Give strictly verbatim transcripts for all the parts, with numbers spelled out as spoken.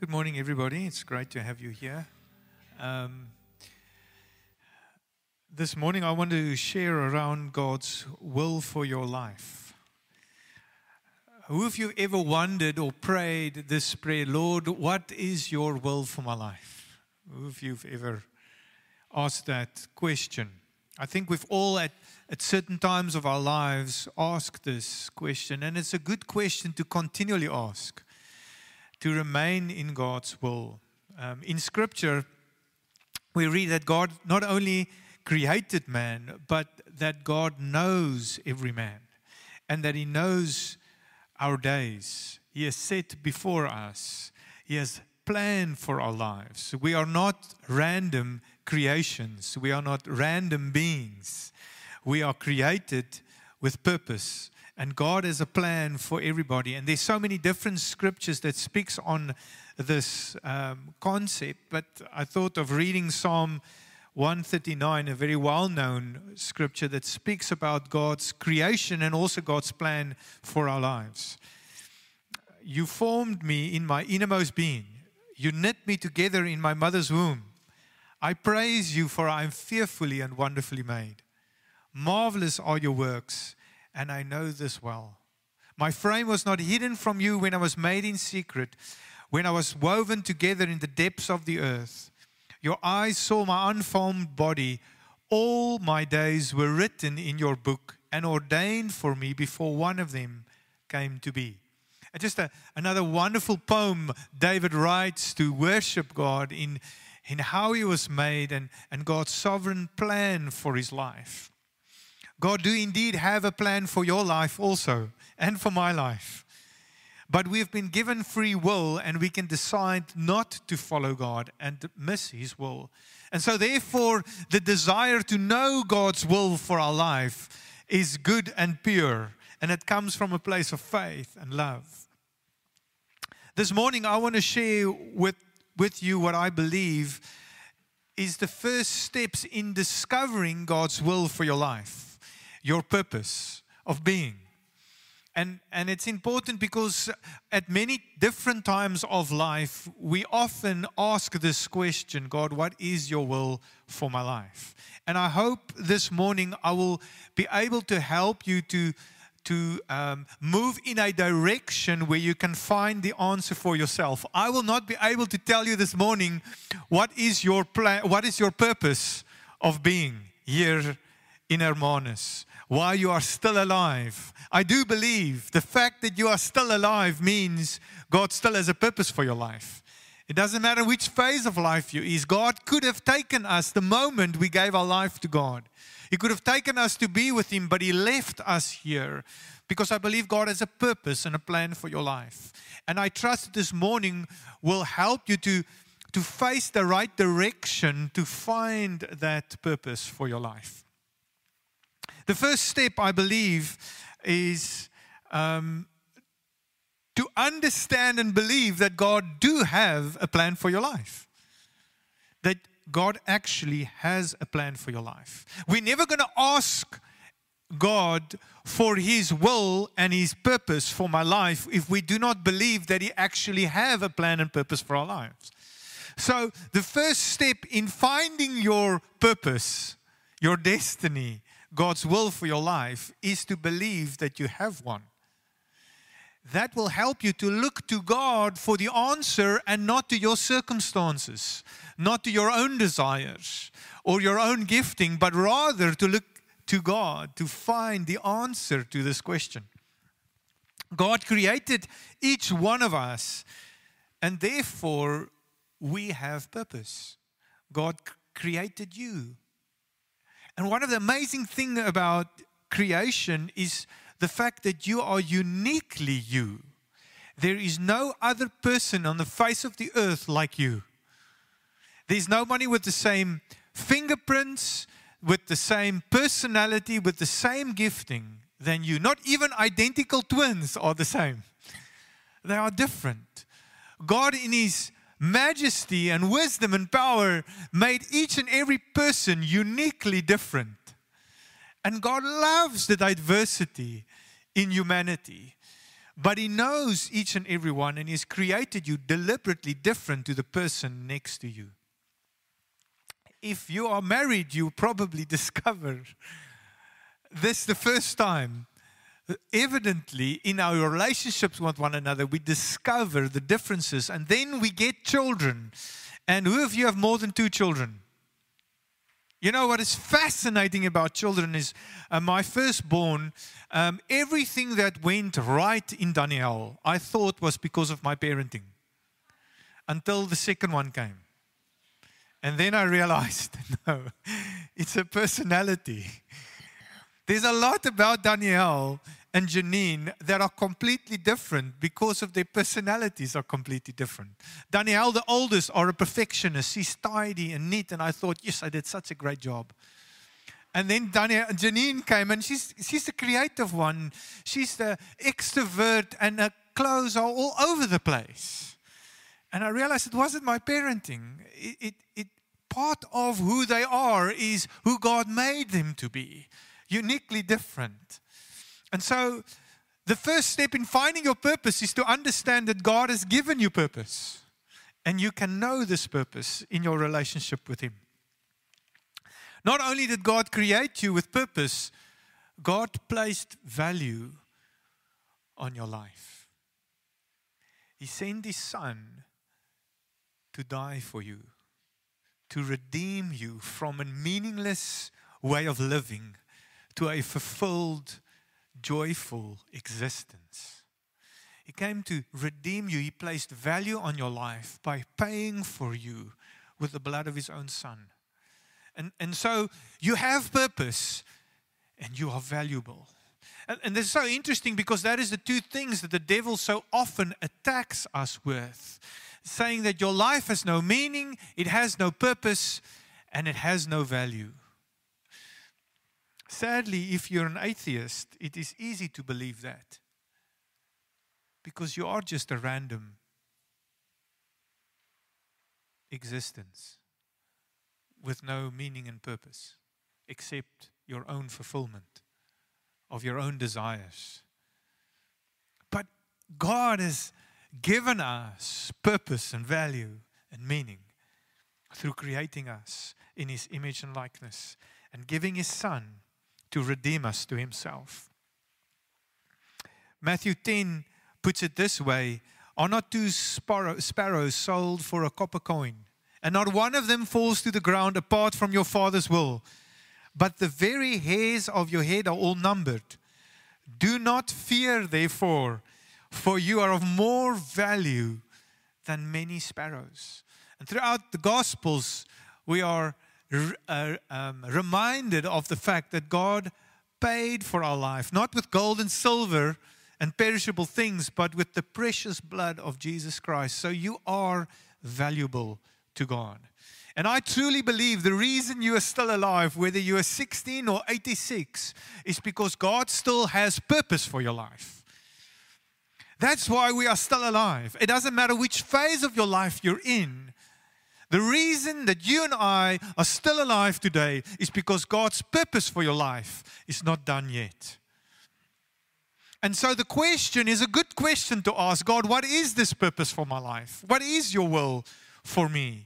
Good morning, everybody. It's great to have you here. Um, this morning, I want to share around God's will for your life. Who of you ever wondered or prayed this prayer, Lord, what is your will for my life? Who of you have ever asked that question? I think we've all at, at certain times of our lives asked this question, and it's a good question to continually ask, to remain in God's will. Um, in Scripture, we read that God not only created man, but that God knows every man, and that He knows our days. He has set before us. He has planned for our lives. We are not random creations. We are not random beings. We are created with purpose. And God has a plan for everybody. And there's so many different scriptures that speaks on this um, concept. But I thought of reading Psalm one thirty-nine, a very well-known scripture that speaks about God's creation and also God's plan for our lives. You formed me in my innermost being. You knit me together in my mother's womb. I praise you, for I am fearfully and wonderfully made. Marvelous are your works, and I know this well. My frame was not hidden from you when I was made in secret, when I was woven together in the depths of the earth. Your eyes saw my unformed body. All my days were written in your book and ordained for me before one of them came to be. And just a, another wonderful poem David writes to worship God in, in how he was made and, and God's sovereign plan for his life. God do indeed have a plan for your life also, and for my life. But we've been given free will, and we can decide not to follow God and miss His will. And so therefore, the desire to know God's will for our life is good and pure, and it comes from a place of faith and love. This morning, I want to share with, with you what I believe is the first steps in discovering God's will for your life. Your purpose of being. And, and it's important because at many different times of life, we often ask this question, God, what is your will for my life? And I hope this morning I will be able to help you to, to um, move in a direction where you can find the answer for yourself. I will not be able to tell you this morning what is your plan, what is your purpose of being here in Hermanus. While you are still alive. I do believe the fact that you are still alive means God still has a purpose for your life. It doesn't matter which phase of life you're in. God could have taken us the moment we gave our life to God. He could have taken us to be with Him, but He left us here because I believe God has a purpose and a plan for your life. And I trust that this morning will help you to, to face the right direction to find that purpose for your life. The first step, I believe, is um, to understand and believe that God do have a plan for your life. That God actually has a plan for your life. We're never going to ask God for His will and His purpose for my life if we do not believe that He actually have a plan and purpose for our lives. So the first step in finding your purpose, your destiny, God's will for your life is to believe that you have one. That will help you to look to God for the answer and not to your circumstances, not to your own desires or your own gifting, but rather to look to God to find the answer to this question. God created each one of us, and therefore we have purpose. God created you. And one of the amazing things about creation is the fact that you are uniquely you. There is no other person on the face of the earth like you. There's nobody with the same fingerprints, with the same personality, with the same gifting than you. Not even identical twins are the same. They are different. God in His majesty and wisdom and power made each and every person uniquely different. And God loves the diversity in humanity. But He knows each and every one, and He's created you deliberately different to the person next to you. If you are married, you probably discover this the first time. Evidently, in our relationships with one another, we discover the differences, and then we get children. And who of you have more than two children? You know what is fascinating about children is uh, my firstborn, um, everything that went right in Daniel, I thought was because of my parenting. Until the second one came. And then I realized, no, it's a personality. There's a lot about Danielle and Janine that are completely different because of their personalities are completely different. Danielle, the oldest, are a perfectionist. She's tidy and neat, and I thought, yes, I did such a great job. And then Danielle, Janine came, and she's she's the creative one. She's the extrovert, and her clothes are all over the place. And I realized it wasn't my parenting. It, it, it part of who they are is who God made them to be. Uniquely different. And so the first step in finding your purpose is to understand that God has given you purpose. And you can know this purpose in your relationship with Him. Not only did God create you with purpose, God placed value on your life. He sent His Son to die for you, to redeem you from a meaningless way of living to a fulfilled, joyful existence. He came to redeem you. He placed value on your life by paying for you with the blood of His own Son. And, and so you have purpose and you are valuable. And, and this is so interesting because that is the two things that the devil so often attacks us with. Saying that your life has no meaning, it has no purpose, and it has no value. Sadly, if you're an atheist, it is easy to believe that. Because you are just a random existence with no meaning and purpose, except your own fulfillment of your own desires. But God has given us purpose and value and meaning through creating us in His image and likeness and giving His Son to redeem us to Himself. Matthew ten puts it this way, are not two sparrows sold for a copper coin, and not one of them falls to the ground apart from your Father's will, but the very hairs of your head are all numbered. Do not fear, therefore, for you are of more value than many sparrows. And throughout the Gospels, we are uh, um, reminded of the fact that God paid for our life, not with gold and silver and perishable things, but with the precious blood of Jesus Christ. So you are valuable to God. And I truly believe the reason you are still alive, whether you are sixteen or eighty-six, is because God still has purpose for your life. That's why we are still alive. It doesn't matter which phase of your life you're in. The reason that you and I are still alive today is because God's purpose for your life is not done yet. And so the question is a good question to ask God, what is this purpose for my life? What is your will for me?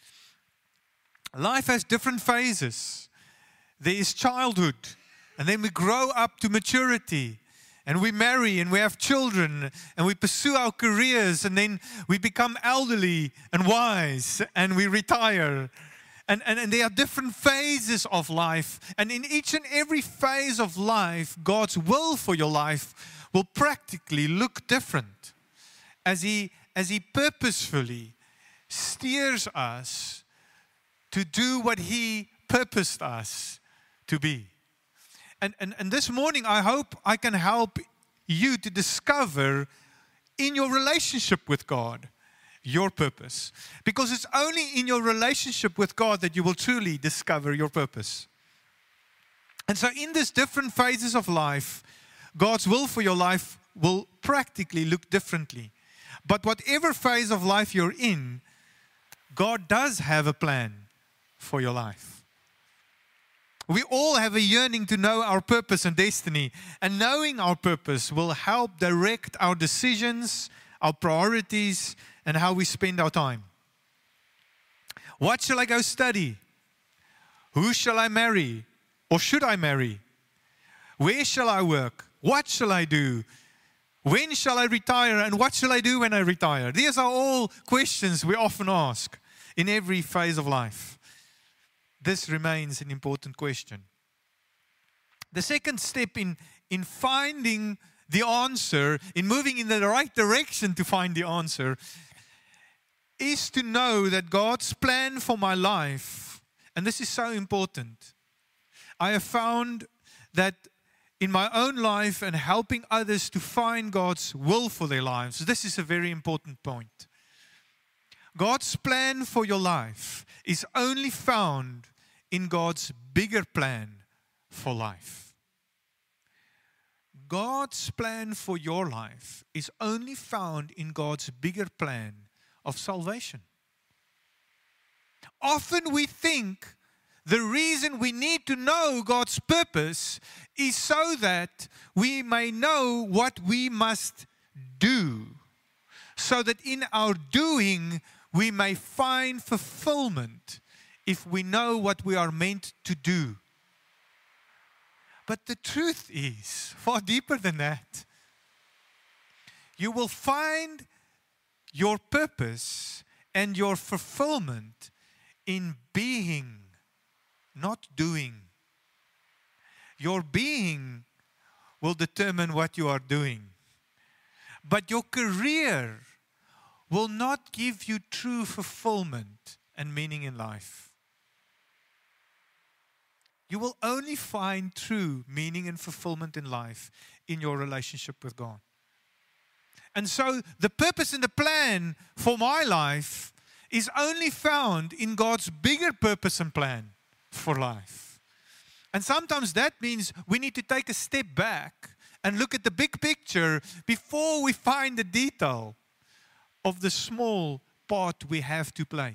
Life has different phases. There is childhood, and then we grow up to maturity. And we marry and we have children and we pursue our careers, and then we become elderly and wise and we retire. And, and, and there are different phases of life. And in each and every phase of life, God's will for your life will practically look different as He, as He purposefully steers us to do what He purposed us to be. And, and, and this morning, I hope I can help you to discover in your relationship with God your purpose. Because it's only in your relationship with God that you will truly discover your purpose. And so in these different phases of life, God's will for your life will practically look differently. But whatever phase of life you're in, God does have a plan for your life. We all have a yearning to know our purpose and destiny. And knowing our purpose will help direct our decisions, our priorities, and how we spend our time. What shall I go study? Who shall I marry? Or should I marry? Where shall I work? What shall I do? When shall I retire? And what shall I do when I retire? These are all questions we often ask in every phase of life. This remains an important question. The second step in, in finding the answer, in moving in the right direction to find the answer, is to know that God's plan for my life, and this is so important. I have found that in my own life and helping others to find God's will for their lives, this is a very important point. God's plan for your life is only found in God's bigger plan for life. God's plan for your life is only found in God's bigger plan of salvation. Often we think the reason we need to know God's purpose is so that we may know what we must do, so that in our doing we may find fulfillment if we know what we are meant to do. But the truth is far deeper than that. You will find your purpose and your fulfillment in being, not doing. Your being will determine what you are doing. But your career will not give you true fulfillment and meaning in life. You will only find true meaning and fulfillment in life in your relationship with God. And so the purpose and the plan for my life is only found in God's bigger purpose and plan for life. And sometimes that means we need to take a step back and look at the big picture before we find the detail of the small part we have to play.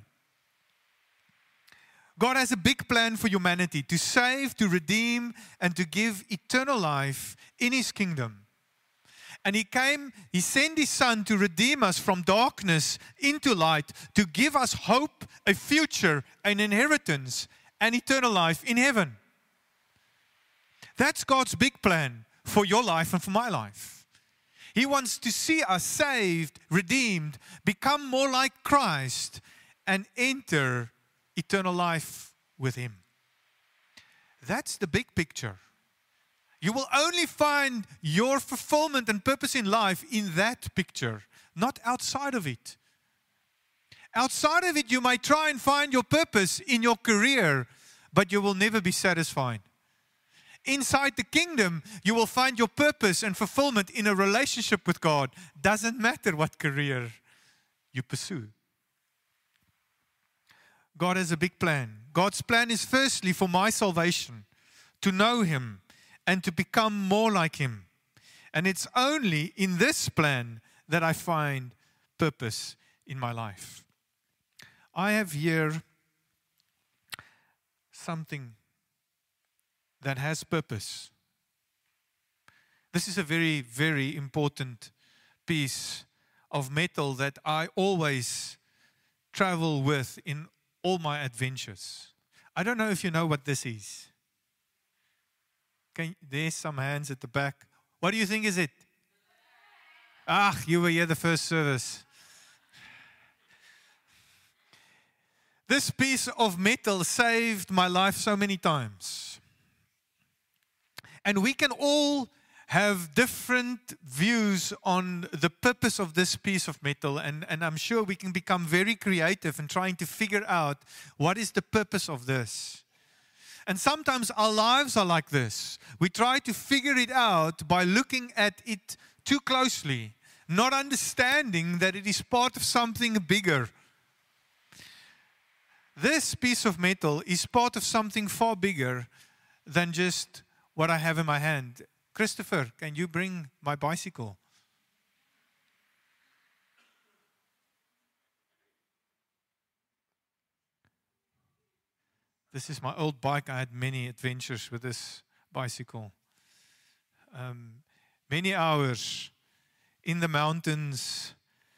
God has a big plan for humanity to save, to redeem, and to give eternal life in His kingdom. And He came, He sent His Son to redeem us from darkness into light, to give us hope, a future, an inheritance, and eternal life in heaven. That's God's big plan for your life and for my life. He wants to see us saved, redeemed, become more like Christ, and enter eternal life with Him. That's the big picture. You will only find your fulfillment and purpose in life in that picture, not outside of it. Outside of it, you might try and find your purpose in your career, but you will never be satisfied. Inside the kingdom, you will find your purpose and fulfillment in a relationship with God. Doesn't matter what career you pursue. God has a big plan. God's plan is firstly for my salvation, to know Him and to become more like Him. And it's only in this plan that I find purpose in my life. I have here something that has purpose. This is a very, very important piece of metal that I always travel with in all my adventures. I don't know if you know what this is. Can, there's some hands at the back. What do you think is it? Ah, you were here the first service. This piece of metal saved my life so many times. And we can all have different views on the purpose of this piece of metal. And, and I'm sure we can become very creative in trying to figure out what is the purpose of this. And sometimes our lives are like this. We try to figure it out by looking at it too closely, not understanding that it is part of something bigger. This piece of metal is part of something far bigger than just what I have in my hand. Christopher, can you bring my bicycle? This is my old bike. I had many adventures with this bicycle. Um, many hours in the mountains,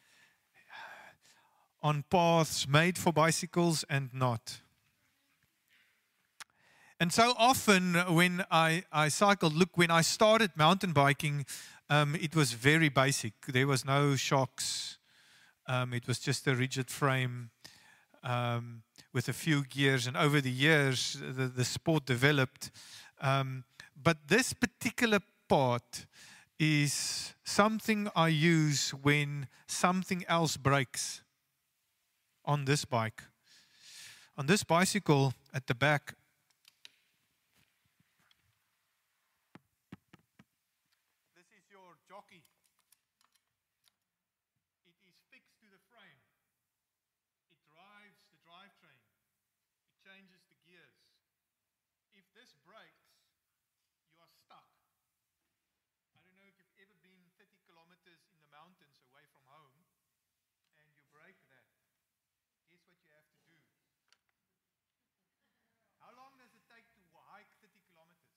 on paths made for bicycles and not. And so often when I, I cycled, look, when I started mountain biking, um, it was very basic. There was no shocks. Um, it was just a rigid frame um, with a few gears. And over the years, the, the sport developed. Um, but this particular part is something I use when something else breaks on this bike. On this bicycle at the back, this is your jockey. It is fixed to the frame. It drives the drivetrain. It changes the gears. If this breaks, you are stuck. I don't know if you've ever been thirty kilometers in the mountains away from home and you break that. Guess what you have to do? How long does it take to hike thirty kilometers?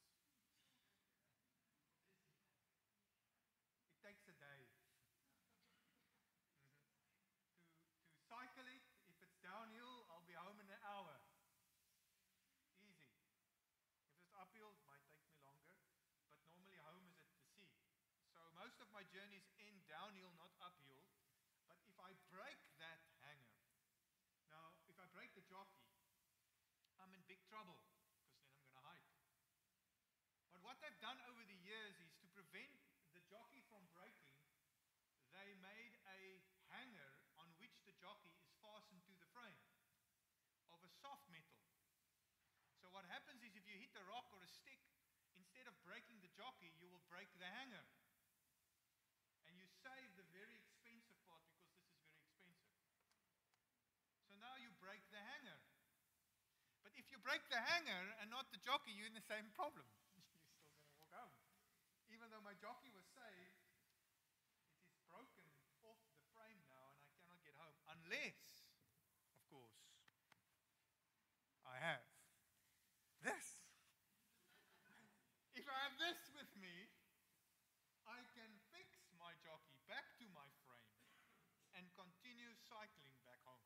It takes a day. Mm-hmm. To, to cycle it, if it's downhill, I'll be home in an hour. Easy. If it's uphill, it might take me longer, but normally home is at the sea. So most of my journeys end downhill, not uphill. But if I break that hanger, now if I break the jockey, I'm in big trouble, because then I'm going to hike. But what they've done over the years is to prevent the jockey from breaking, they made a hanger on which the jockey is fastened to the frame of a soft metal. So what happens is if you hit a rock or a stick, instead of breaking the jockey, you will break the hanger. And you save the very expensive part because this is very expensive. So now you break the hanger. But if you break the hanger and not the jockey, you're in the same problem. You're still going to walk home. Even though my jockey was saved, it is broken off the frame now and I cannot get home. Unless, of course, I have this. If I have this with me, I can fix my jockey back to my frame and continue cycling back home.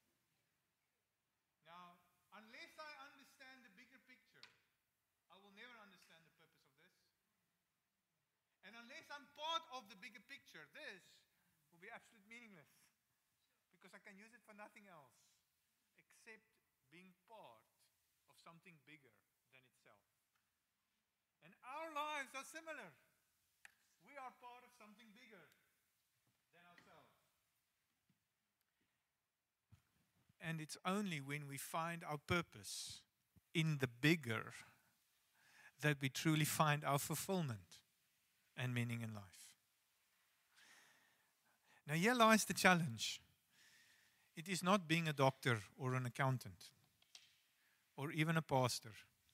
Now, unless I understand the bigger picture, I will never understand the purpose of this. And unless I'm part of the bigger picture, this will be absolutely meaningless. Because I can use it for nothing else except being part of something bigger than itself. And our lives are similar. We are part of something bigger than ourselves. And it's only when we find our purpose in the bigger that we truly find our fulfillment and meaning in life. Now here lies the challenge. It is not being a doctor or an accountant or even a pastor.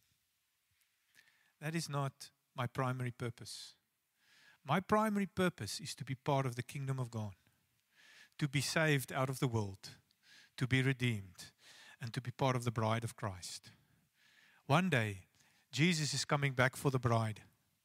That is not my primary purpose. My primary purpose is to be part of the kingdom of God, to be saved out of the world, to be redeemed, and to be part of the bride of Christ. One day, Jesus is coming back for the bride.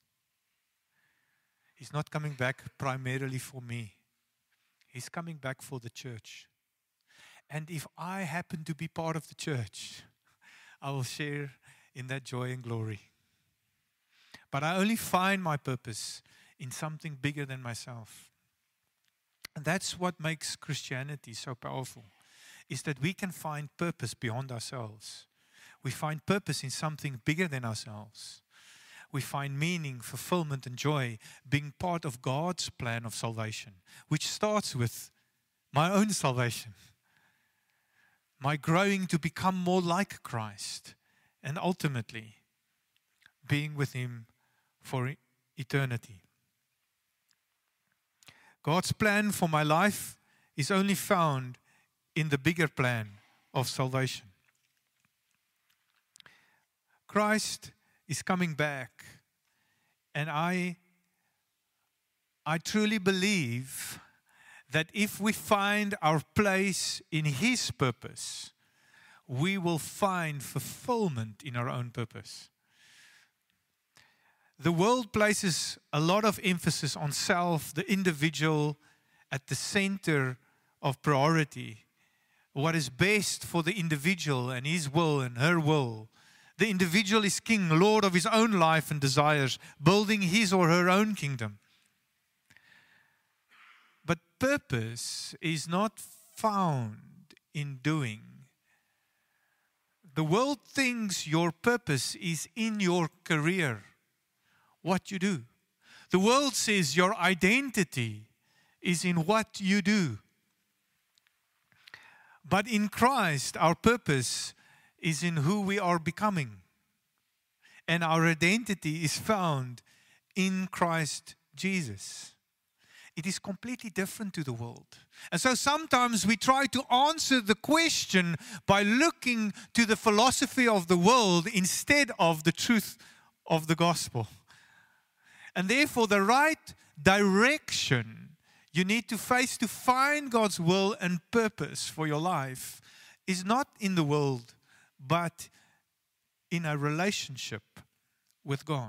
He's not coming back primarily for me. He's coming back for the church. And if I happen to be part of the church, I will share in that joy and glory. But I only find my purpose in something bigger than myself. And that's what makes Christianity so powerful, is that we can find purpose beyond ourselves. We find purpose in something bigger than ourselves. We find meaning, fulfillment, and joy being part of God's plan of salvation, which starts with my own salvation, my growing to become more like Christ, and ultimately being with Him for eternity. God's plan for my life is only found in the bigger plan of salvation. Christ is coming back, and I, I truly believe that if we find our place in His purpose, we will find fulfillment in our own purpose. The world places a lot of emphasis on self, the individual, at the center of priority. What is best for the individual and his will and her will. The individual is king, lord of his own life and desires, building his or her own kingdom. But purpose is not found in doing. The world thinks your purpose is in your career, what you do. The world says your identity is in what you do. But in Christ, our purpose is in who we are becoming. And our identity is found in Christ Jesus. It is completely different to the world. And so sometimes we try to answer the question by looking to the philosophy of the world instead of the truth of the gospel. And therefore, the right direction you need to face to find God's will and purpose for your life is not in the world, but in a relationship with God.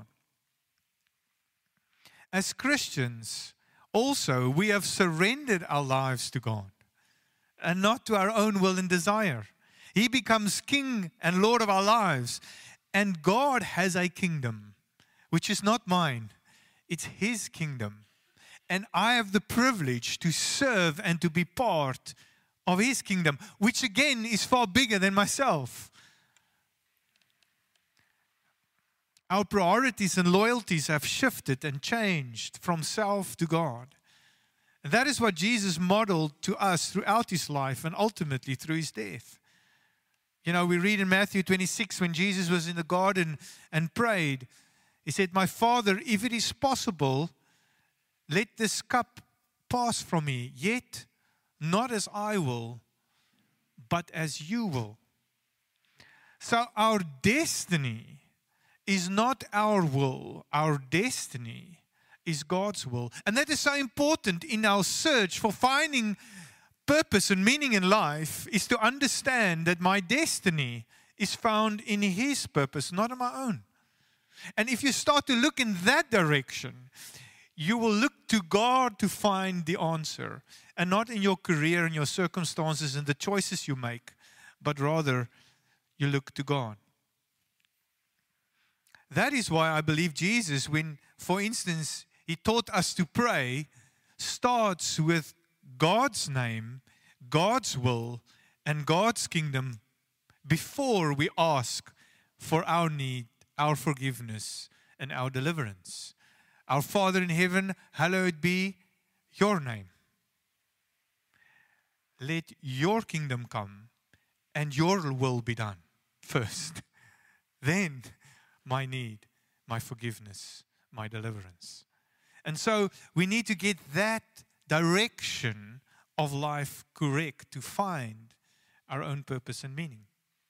As Christians, also, we have surrendered our lives to God and not to our own will and desire. He becomes King and Lord of our lives. And God has a kingdom, which is not mine. It's His kingdom. And I have the privilege to serve and to be part of His kingdom, which again is far bigger than myself. Our priorities and loyalties have shifted and changed from self to God. And that is what Jesus modeled to us throughout His life and ultimately through His death. You know, we read in Matthew twenty-six when Jesus was in the garden and prayed, He said, "My Father, if it is possible, let this cup pass from me, yet not as I will, but as you will." So our destiny is not our will. Our destiny is God's will. And that is so important in our search for finding purpose and meaning in life, is to understand that my destiny is found in His purpose, not in my own. And if you start to look in that direction, you will look to God to find the answer, and not in your career and your circumstances and the choices you make, but rather you look to God. That is why I believe Jesus, when, for instance, He taught us to pray, starts with God's name, God's will, and God's kingdom before we ask for our need, our forgiveness, and our deliverance. Our Father in heaven, hallowed be your name. Let your kingdom come and your will be done first. Then my need, my forgiveness, my deliverance. And so we need to get that direction of life correct to find our own purpose and meaning.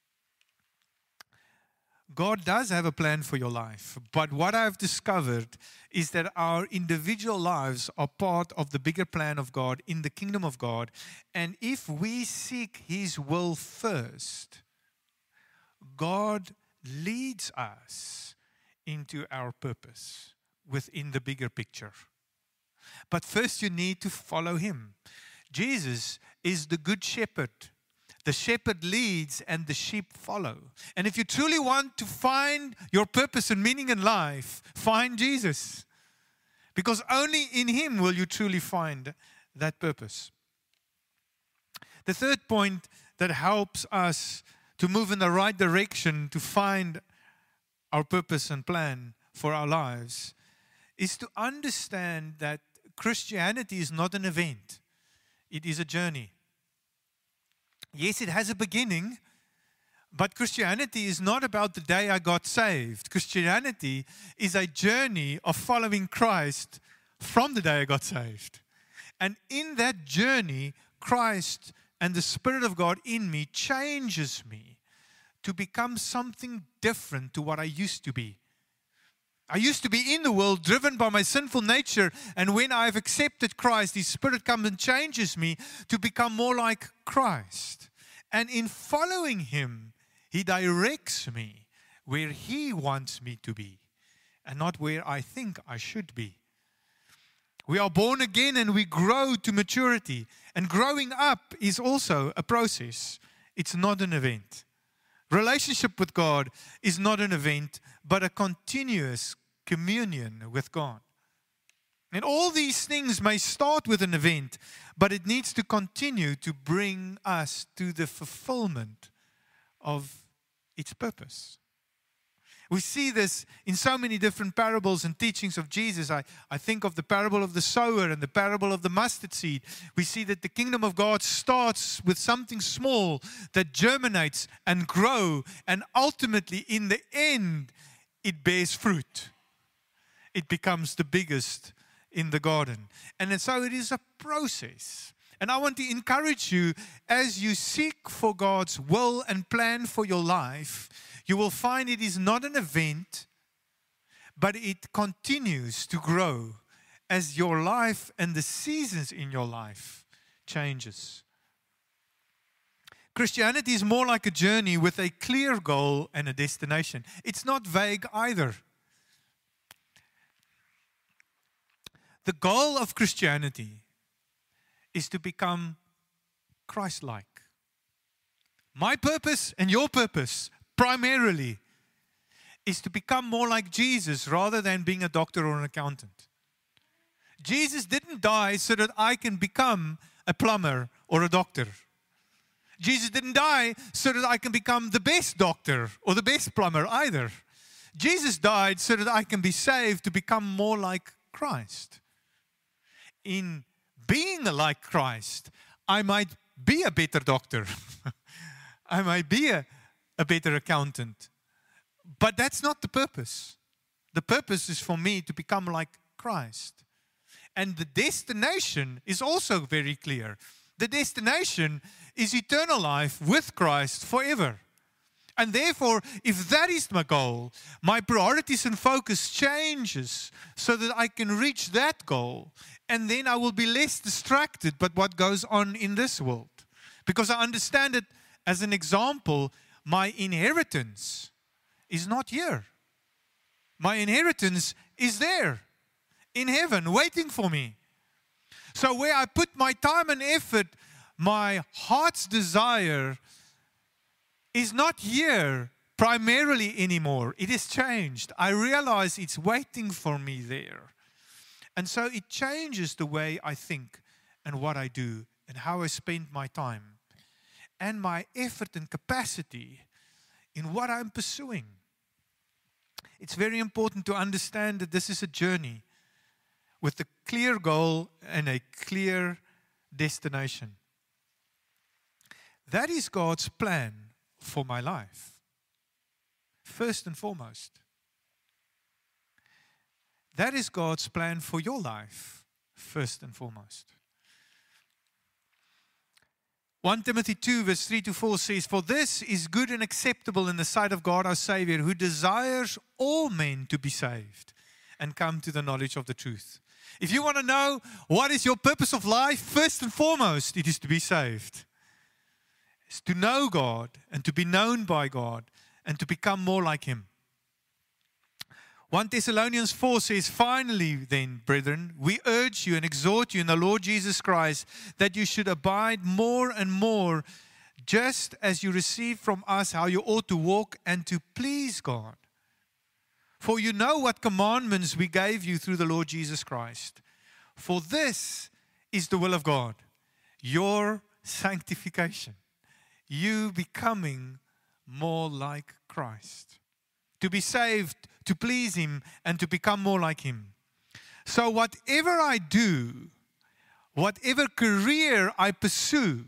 God does have a plan for your life, but what I've discovered is that our individual lives are part of the bigger plan of God in the kingdom of God. And if we seek His will first, God leads us into our purpose within the bigger picture. But first you need to follow Him. Jesus is the good shepherd. The shepherd leads and the sheep follow. And if you truly want to find your purpose and meaning in life, find Jesus. Because only in Him will you truly find that purpose. The third point that helps us to move in the right direction to find our purpose and plan for our lives is to understand that Christianity is not an event. It is a journey. Yes, it has a beginning, but Christianity is not about the day I got saved. Christianity is a journey of following Christ from the day I got saved. And in that journey, Christ and the Spirit of God in me changes me to become something different to what I used to be. I used to be in the world, driven by my sinful nature, and when I've accepted Christ, His Spirit comes and changes me to become more like Christ. And in following Him, He directs me where He wants me to be and not where I think I should be. We are born again and we grow to maturity. And growing up is also a process. It's not an event. Relationship with God is not an event, but a continuous communion with God. And all these things may start with an event, but it needs to continue to bring us to the fulfillment of its purpose. We see this in so many different parables and teachings of Jesus. I, I think of the parable of the sower and the parable of the mustard seed. We see that the kingdom of God starts with something small that germinates and grows, and ultimately in the end it bears fruit. It becomes the biggest in the garden. And so it is a process. And I want to encourage you, as you seek for God's will and plan for your life, you will find it is not an event, but it continues to grow as your life and the seasons in your life changes. Christianity is more like a journey with a clear goal and a destination. It's not vague either. The goal of Christianity is to become Christ-like. My purpose and your purpose primarily is to become more like Jesus rather than being a doctor or an accountant. Jesus didn't die so that I can become a plumber or a doctor. Jesus didn't die so that I can become the best doctor or the best plumber either. Jesus died so that I can be saved to become more like Christ. In being like Christ, I might be a better doctor. I might be a, a better accountant. But that's not the purpose. The purpose is for me to become like Christ. And the destination is also very clear. The destination is eternal life with Christ forever. And therefore, if that is my goal, my priorities and focus changes so that I can reach that goal. And then I will be less distracted by what goes on in this world. Because I understand it as an example, my inheritance is not here. My inheritance is there in heaven waiting for me. So where I put my time and effort, my heart's desire is not here primarily anymore. It has changed. I realize it's waiting for me there. And so it changes the way I think and what I do and how I spend my time and my effort and capacity in what I'm pursuing. It's very important to understand that this is a journey with a clear goal and a clear destination. That is God's plan for my life, first and foremost. That is God's plan for your life, first and foremost. First Timothy two verse three to four says, "For this is good and acceptable in the sight of God our Savior, who desires all men to be saved and come to the knowledge of the truth." If you want to know what is your purpose of life, first and foremost, it is to be saved. It's to know God and to be known by God and to become more like Him. First Thessalonians four says, "Finally then, brethren, we urge you and exhort you in the Lord Jesus Christ that you should abide more and more, just as you receive from us how you ought to walk and to please God. For you know what commandments we gave you through the Lord Jesus Christ. For this is the will of God, your sanctification, you becoming more like Christ. To be saved, to please Him, and to become more like Him. So whatever I do, whatever career I pursue,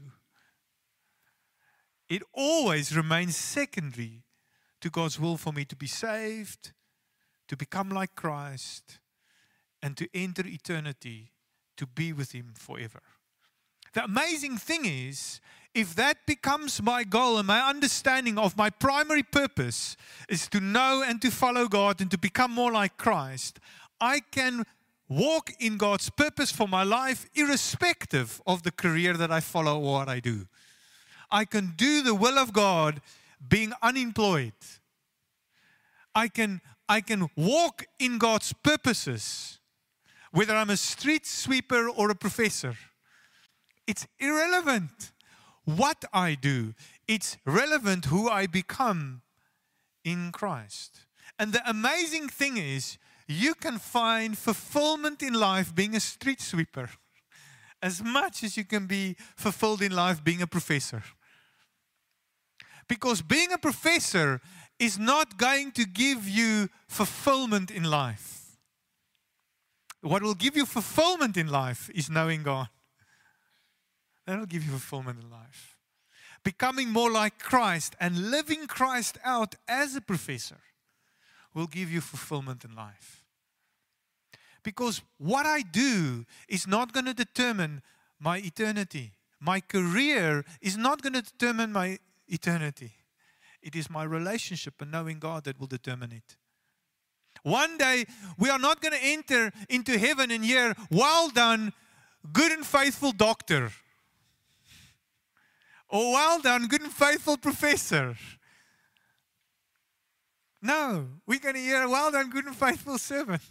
it always remains secondary to God's will for me to be saved, to become like Christ, and to enter eternity, to be with Him forever. The amazing thing is, if that becomes my goal and my understanding of my primary purpose is to know and to follow God and to become more like Christ, I can walk in God's purpose for my life irrespective of the career that I follow or what I do. I can do the will of God being unemployed. I can, I can walk in God's purposes, whether I'm a street sweeper or a professor. It's irrelevant what I do. It's relevant who I become in Christ. And the amazing thing is, you can find fulfillment in life being a street sweeper as much as you can be fulfilled in life being a professor. Because being a professor is not going to give you fulfillment in life. What will give you fulfillment in life is knowing God. That will give you fulfillment in life. Becoming more like Christ and living Christ out as a professor will give you fulfillment in life. Because what I do is not going to determine my eternity. My career is not going to determine my eternity. It is my relationship and knowing God that will determine it. One day, we are not going to enter into heaven and hear, "Well done, good and faithful doctor." Or, "Well done, good and faithful professor." No, we're going to hear, "Well done, good and faithful servant."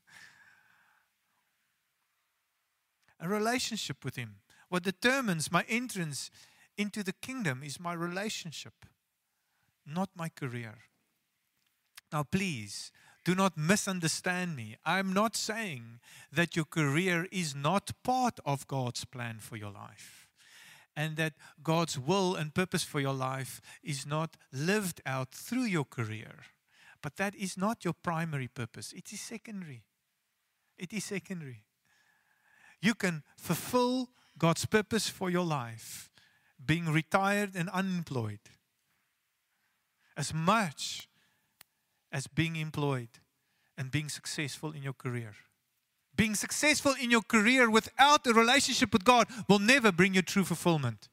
A relationship with Him. What determines my entrance into the kingdom is my relationship, not my career. Now, please, do not misunderstand me. I'm not saying that your career is not part of God's plan for your life, and that God's will and purpose for your life is not lived out through your career. But that is not your primary purpose. It is secondary. It is secondary. You can fulfill God's purpose for your life being retired and unemployed as much as being employed and being successful in your career. Being successful in your career without a relationship with God will never bring you true fulfillment.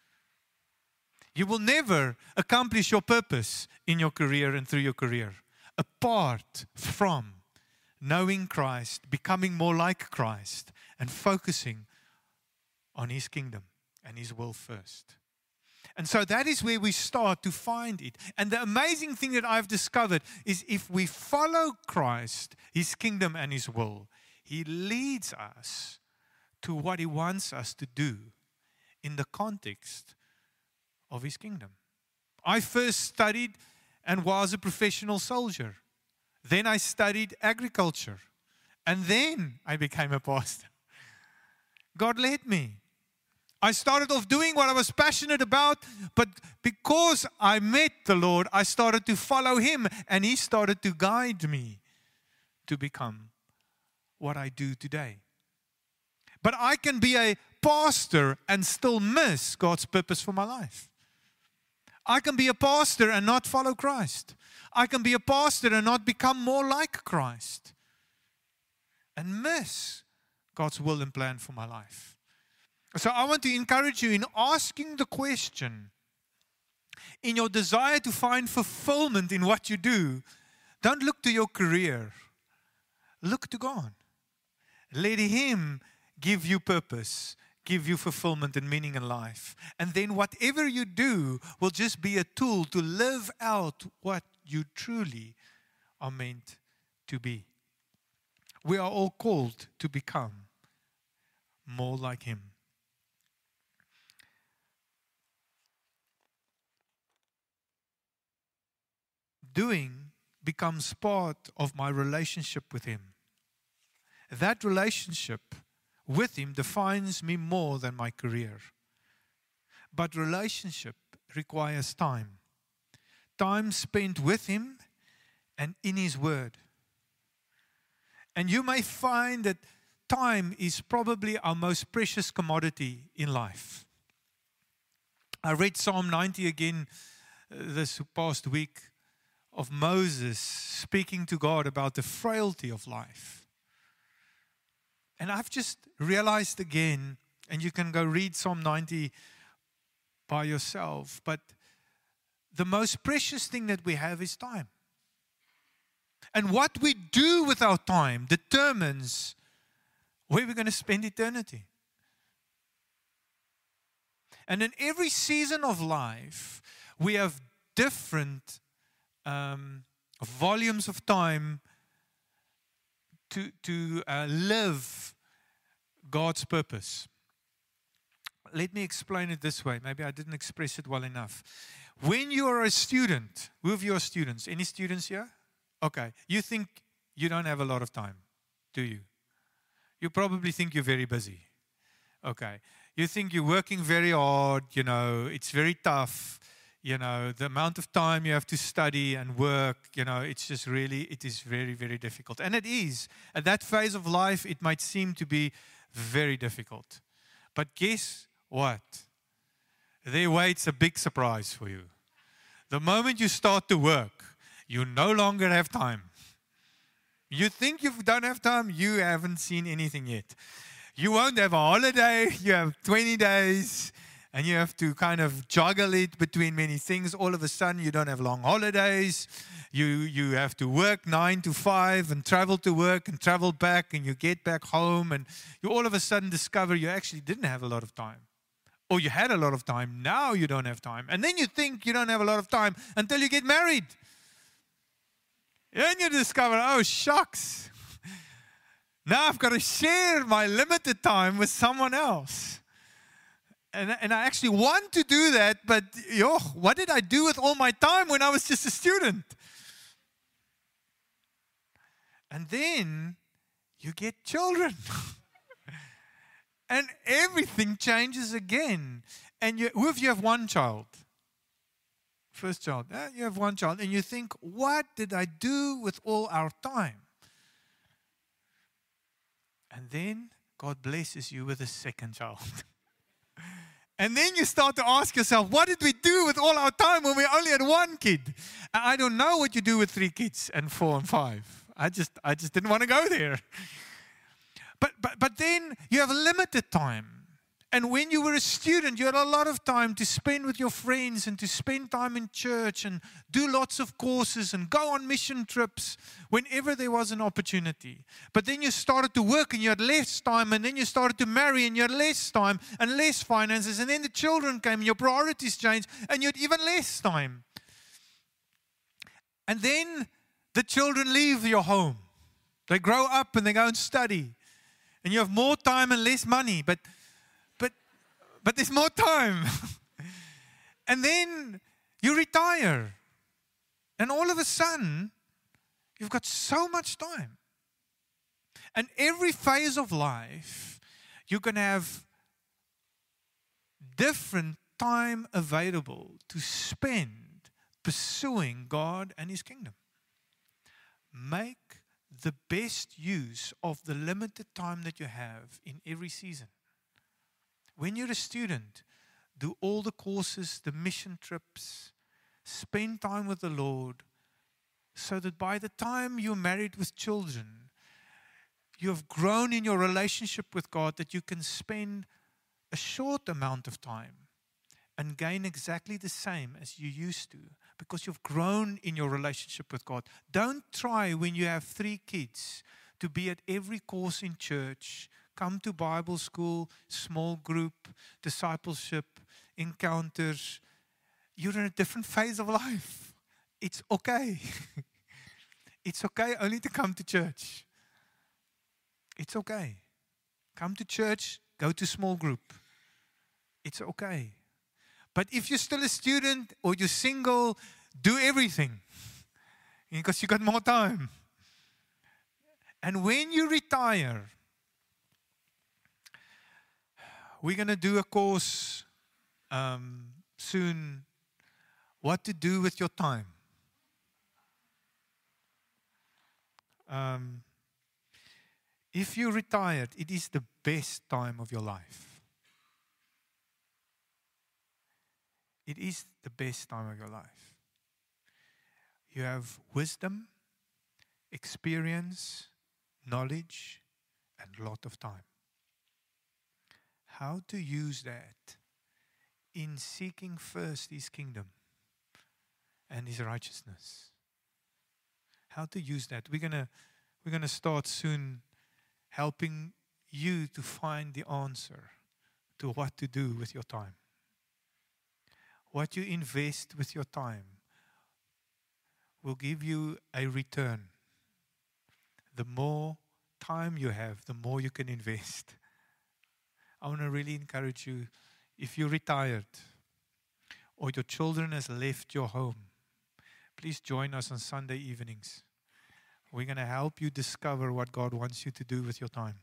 You will never accomplish your purpose in your career and through your career apart from knowing Christ, becoming more like Christ, and focusing on His kingdom and His will first. And so that is where we start to find it. And the amazing thing that I've discovered is if we follow Christ, His kingdom and His will, He leads us to what He wants us to do in the context of His kingdom. I first studied and was a professional soldier. Then I studied agriculture. And then I became a pastor. God led me. I started off doing what I was passionate about, but because I met the Lord, I started to follow Him, and He started to guide me to become what I do today. But I can be a pastor and still miss God's purpose for my life. I can be a pastor and not follow Christ. I can be a pastor and not become more like Christ and miss God's will and plan for my life. So I want to encourage you in asking the question, in your desire to find fulfillment in what you do, don't look to your career. Look to God. Let Him give you purpose, give you fulfillment and meaning in life. And then whatever you do will just be a tool to live out what you truly are meant to be. We are all called to become more like Him. Doing becomes part of my relationship with Him. That relationship with Him defines me more than my career. But relationship requires time. Time spent with Him and in His Word. And you may find that time is probably our most precious commodity in life. I read Psalm ninety again uh, this past week of Moses speaking to God about the frailty of life. And I've just realized again, and you can go read Psalm ninety by yourself, but the most precious thing that we have is time. And what we do with our time determines where we're going to spend eternity. And in every season of life, we have different um, volumes of time to, to uh, live God's purpose. Let me explain it this way. Maybe I didn't express it well enough. When you are a student, who of you are students? Any students here? Okay. You think you don't have a lot of time, do you? You probably think you're very busy. Okay. You think you're working very hard, you know, it's very tough. You know, the amount of time you have to study and work, you know, it's just really, it is very, very difficult. And it is. At that phase of life, it might seem to be very difficult. But guess what? There waits a big surprise for you. The moment you start to work, you no longer have time. You think you don't have time, you haven't seen anything yet. You won't have a holiday, you have twenty days, and you have to kind of juggle it between many things. All of a sudden, you don't have long holidays. You, you have to work nine to five and travel to work and travel back, and you get back home, and you all of a sudden discover you actually didn't have a lot of time. Or you had a lot of time, now you don't have time. And then you think you don't have a lot of time until you get married. Then you discover, oh, shucks. Now I've got to share my limited time with someone else. And, and I actually want to do that, but yo, what did I do with all my time when I was just a student? And then you get children. And everything changes again. And you, who of you have one child? First child. Eh, you have one child. And you think, what did I do with all our time? And then God blesses you with a second child. And then you start to ask yourself, what did we do with all our time when we only had one kid? I don't know what you do with three kids and four and five. I just, I just didn't want to go there. But, but, but then you have limited time. And when you were a student, you had a lot of time to spend with your friends and to spend time in church and do lots of courses and go on mission trips whenever there was an opportunity. But then you started to work and you had less time, and then you started to marry and you had less time and less finances, and then the children came and your priorities changed and you had even less time. And then the children leave your home. They grow up and they go and study. And you have more time and less money, but but but there's more time. And then you retire. And all of a sudden, you've got so much time. And every phase of life, you can have different time available to spend pursuing God and His kingdom. Make the best use of the limited time that you have in every season. When you're a student, do all the courses, the mission trips, spend time with the Lord, so that by the time you're married with children, you have grown in your relationship with God, that you can spend a short amount of time and gain exactly the same as you used to, because you've grown in your relationship with God. Don't try when you have three kids to be at every course in church, come to Bible school, small group, discipleship, encounters. You're in a different phase of life. It's okay. It's okay only to come to church. It's okay. Come to church, go to small group. It's okay. But if you're still a student or you're single, do everything, because you got more time. And when you retire, we're going to do a course um, soon, what to do with your time. Um, if you're retired, it is the best time of your life. It is the best time of your life. You have wisdom, experience, knowledge, and a lot of time. How to use that in seeking first His kingdom and His righteousness. How to use that. We're gonna we're gonna start soon helping you to find the answer to what to do with your time. What you invest with your time will give you a return. The more time you have, the more you can invest. I want to really encourage you, if you're retired or your children has left your home, please join us on Sunday evenings. We're going to help you discover what God wants you to do with your time.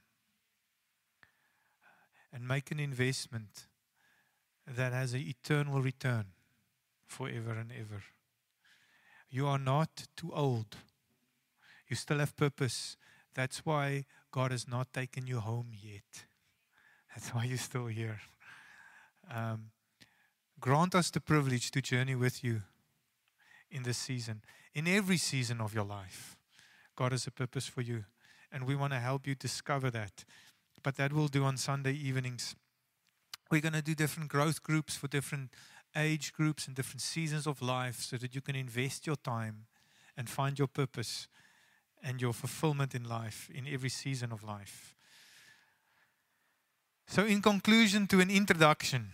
And make an investment that has an eternal return forever and ever. You are not too old. You still have purpose. That's why God has not taken you home yet. That's why you're still here. Um, grant us the privilege to journey with you in this season, in every season of your life. God has a purpose for you, and we want to help you discover that. But that we'll do on Sunday evenings. We're going to do different growth groups for different age groups and different seasons of life so that you can invest your time and find your purpose and your fulfillment in life, in every season of life. So in conclusion to an introduction,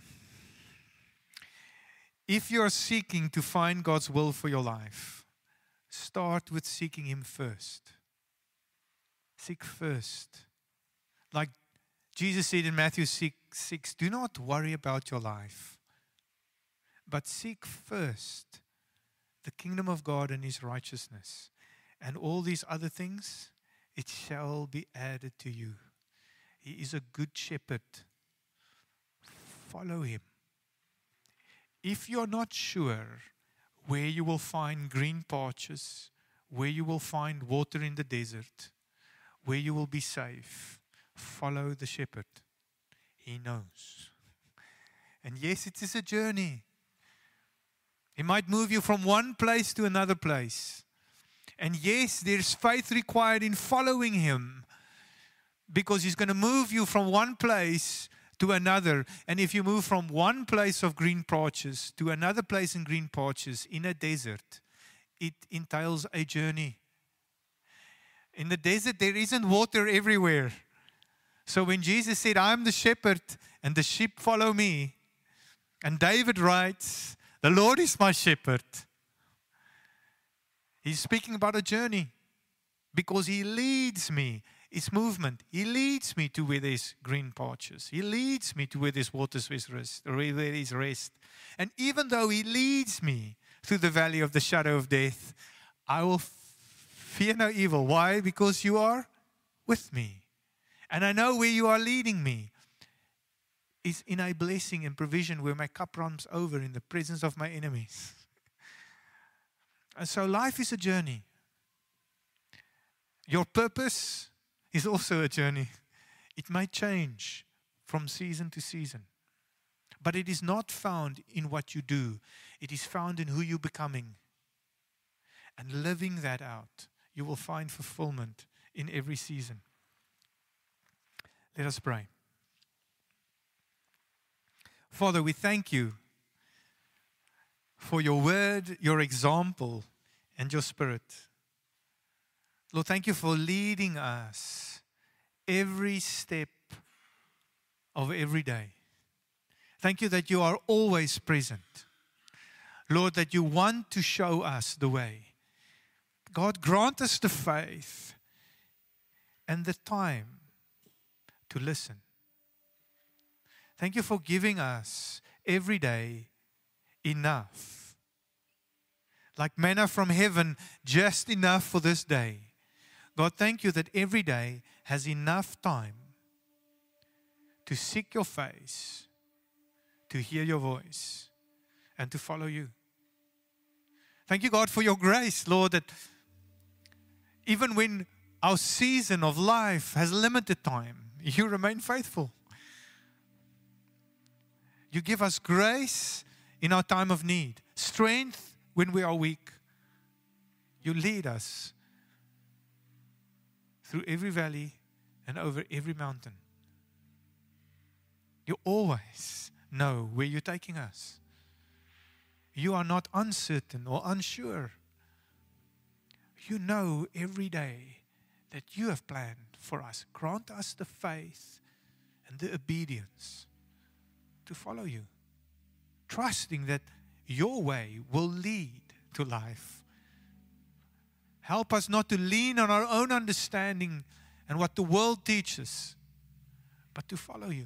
if you are seeking to find God's will for your life, start with seeking Him first. Seek first. Like Jesus said in Matthew six, six, do not worry about your life, but seek first the kingdom of God and His righteousness. And all these other things, it shall be added to you. He is a good shepherd. Follow Him. If you're not sure where you will find green patches, where you will find water in the desert, where you will be safe, follow the shepherd. He knows. And yes, it is a journey. He might move you from one place to another place. And yes, there's faith required in following Him, because He's going to move you from one place to another. And if you move from one place of green patches to another place in green patches in a desert, it entails a journey. In the desert, there isn't water everywhere. So when Jesus said, I'm the shepherd and the sheep follow me, and David writes, the Lord is my shepherd, He's speaking about a journey, because He leads me. It's movement. He leads me to where there's green patches. He leads me to where there's waters with rest, or where there is rest. And even though He leads me through the valley of the shadow of death, I will fear no evil. Why? Because You are with me. And I know where You are leading me is in a blessing and provision where my cup runs over in the presence of my enemies. And so life is a journey. Your purpose is also a journey. It might change from season to season. But it is not found in what you do. It is found in who you're becoming. And living that out, you will find fulfillment in every season. Let us pray. Father, we thank You for Your word, Your example, and Your Spirit. Lord, thank You for leading us every step of every day. Thank You that You are always present. Lord, that You want to show us the way. God, grant us the faith and the time to listen. Thank You for giving us every day enough. Like manna from heaven, just enough for this day. God, thank You that every day has enough time to seek Your face, to hear Your voice, and to follow You. Thank You, God, for Your grace, Lord, that even when our season of life has limited time, You remain faithful. You give us grace in our time of need, strength when we are weak. You lead us through every valley and over every mountain. You always know where You're taking us. You are not uncertain or unsure. You know every day that You have planned for us. Grant us the faith and the obedience to follow You, trusting that your way will lead to life. Help us not to lean on our own understanding and what the world teaches, but to follow you.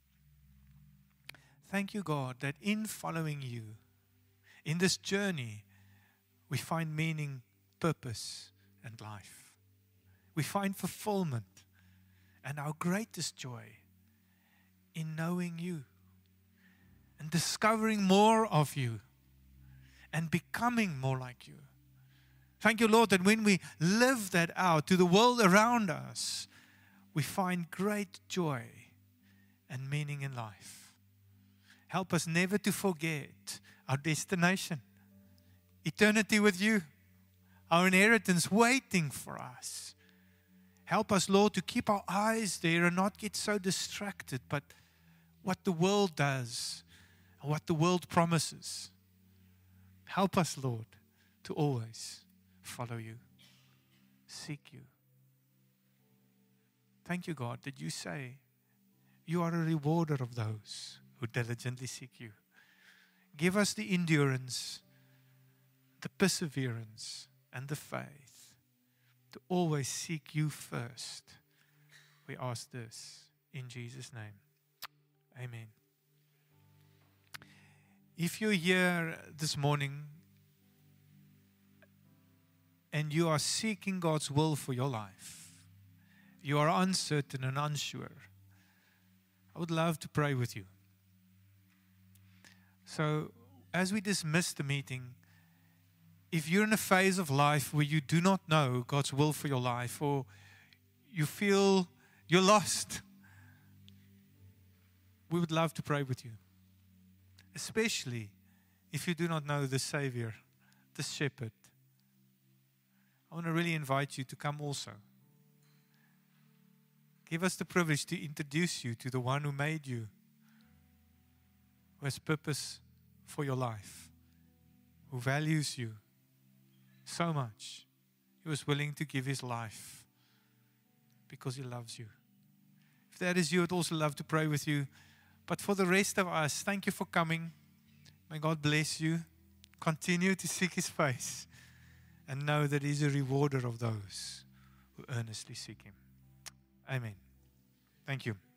Thank you, God, that in following you, in this journey, we find meaning, purpose, and life. We find fulfillment and our greatest joy in knowing you and discovering more of you and becoming more like you. Thank you, Lord, that when we live that out to the world around us, we find great joy and meaning in life. Help us never to forget our destination, eternity with you, our inheritance waiting for us. Help us, Lord, to keep our eyes there and not get so distracted by what the world does and what the world promises. Help us, Lord, to always follow you, seek you. Thank you, God, that you say you are a rewarder of those who diligently seek you. Give us the endurance, the perseverance, and the faith to always seek you first. We ask this in Jesus' name. Amen. If you're here this morning and you are seeking God's will for your life, you are uncertain and unsure, I would love to pray with you. So, as we dismiss the meeting, if you're in a phase of life where you do not know God's will for your life, or you feel you're lost, we would love to pray with you. Especially if you do not know the Savior, the Shepherd. I want to really invite you to come also. Give us the privilege to introduce you to the one who made you, who has purpose for your life, who values you so much. He was willing to give his life because he loves you. If that is you, I'd also love to pray with you. But for the rest of us, thank you for coming. May God bless you. Continue to seek his face and know that he's a rewarder of those who earnestly seek him. Amen. Thank you.